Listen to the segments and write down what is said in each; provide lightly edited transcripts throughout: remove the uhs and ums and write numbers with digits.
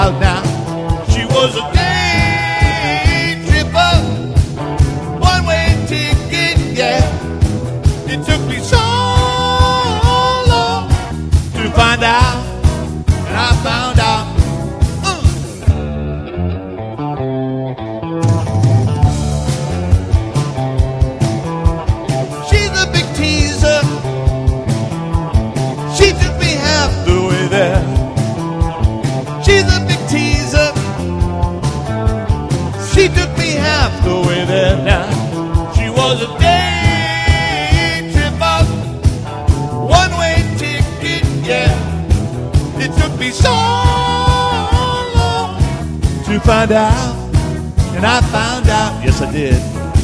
out now. She was a day tripper, one-way ticket, yeah. It took me so long to find out, and I found out. She's a big teaser. She took me half the way there. She's a big teaser. She took me half the way there now. She was a day tripper, one-way ticket, yeah. It took me so long to find out, and I found out, yes I did.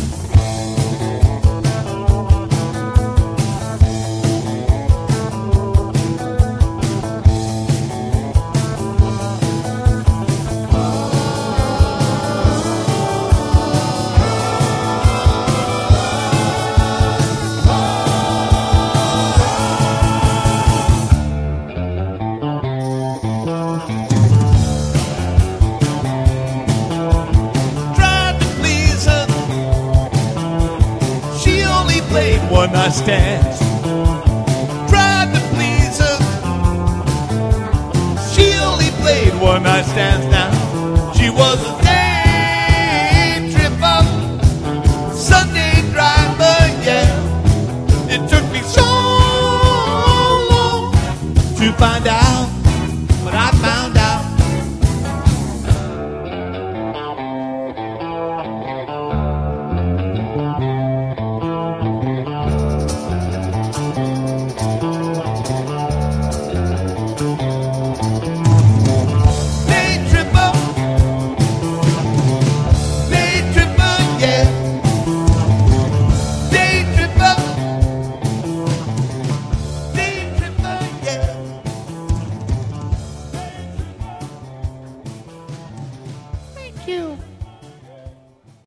Played one-night stands, tried to please her. She only played one-night stands now. She was a day tripper, Sunday driver, yeah. It took me so long to find out.